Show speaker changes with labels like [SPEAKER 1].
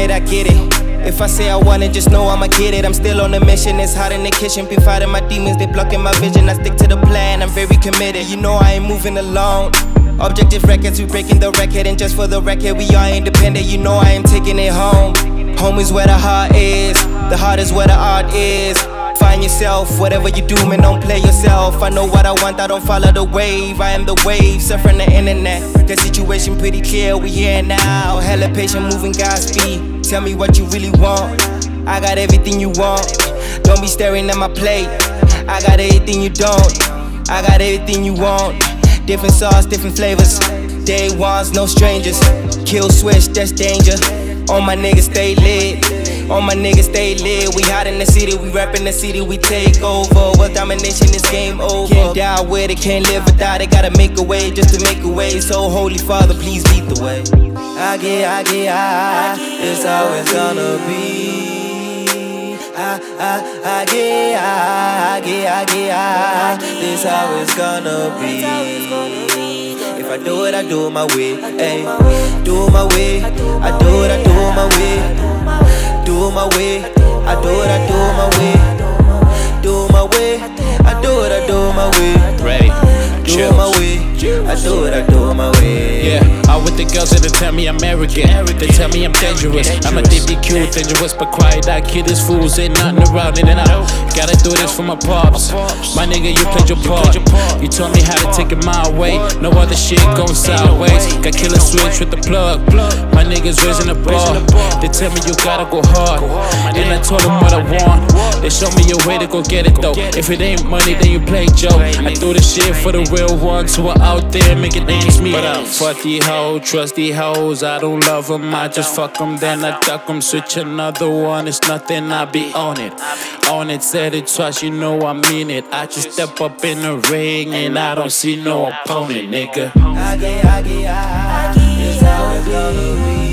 [SPEAKER 1] it, I get it. If I say I want it, just know I'ma get it. I'm still on a mission, it's hot in the kitchen. Been fighting my demons, they blocking my vision. I stick to the plan, I'm very committed. You know I ain't moving alone. Objective records, we breaking the record. And just for the record, we are independent. You know I am taking it home. Home is where the heart is. The heart is where the art is. Find yourself, whatever you do, man, don't play yourself. I know what I want, I don't follow the wave. I am the wave, suffering the internet. The situation pretty clear, we here now. Hella patient, moving Godspeed. Tell me what you really want. I got everything you want. Don't be staring at my plate. I got everything you don't. I got everything you want. Different sauce, different flavors. Day ones, no strangers. Kill switch, that's danger. All my niggas stay lit. All my niggas stay lit. We hot in the city, we rapping the city, we take over. World domination is game over. Can't die with it, can't live without it. Gotta make a way just to make a way. So Holy Father, please lead the way. I get, it's how it's gonna be. I get, this how it's gonna be. If I do it, I do it my way. Ay, do it my way. I do it my way. Do it my way. I do it my way. Do it my way. I do it my way.
[SPEAKER 2] Ready?
[SPEAKER 1] Do it my way. I do it my way.
[SPEAKER 2] Yeah, out with the girls that they tell me I'm arrogant. They tell me I'm dangerous. I'm a DBQ, dangerous but quiet. I kill these fools, ain't nothing around it. And I gotta do this for my pops. My nigga, you played your part. You told me how to take it my way. No other shit going sideways. Got killer switch with the plug. My niggas raising the bar. They tell me you gotta go hard. And I told them what I want. They show me a way to go get it though. If it ain't money, then you play Joe. I do this shit for the real ones who are out there making things me. But fuck these hoes, trust these hoes. I don't love them, I just fuck them, then I duck them. Switch another one, it's nothing, I be on it. On it, said it twice, you know I mean it. I just step up in the ring and I don't see no opponent, nigga.
[SPEAKER 1] I get, it's how it's gonna be.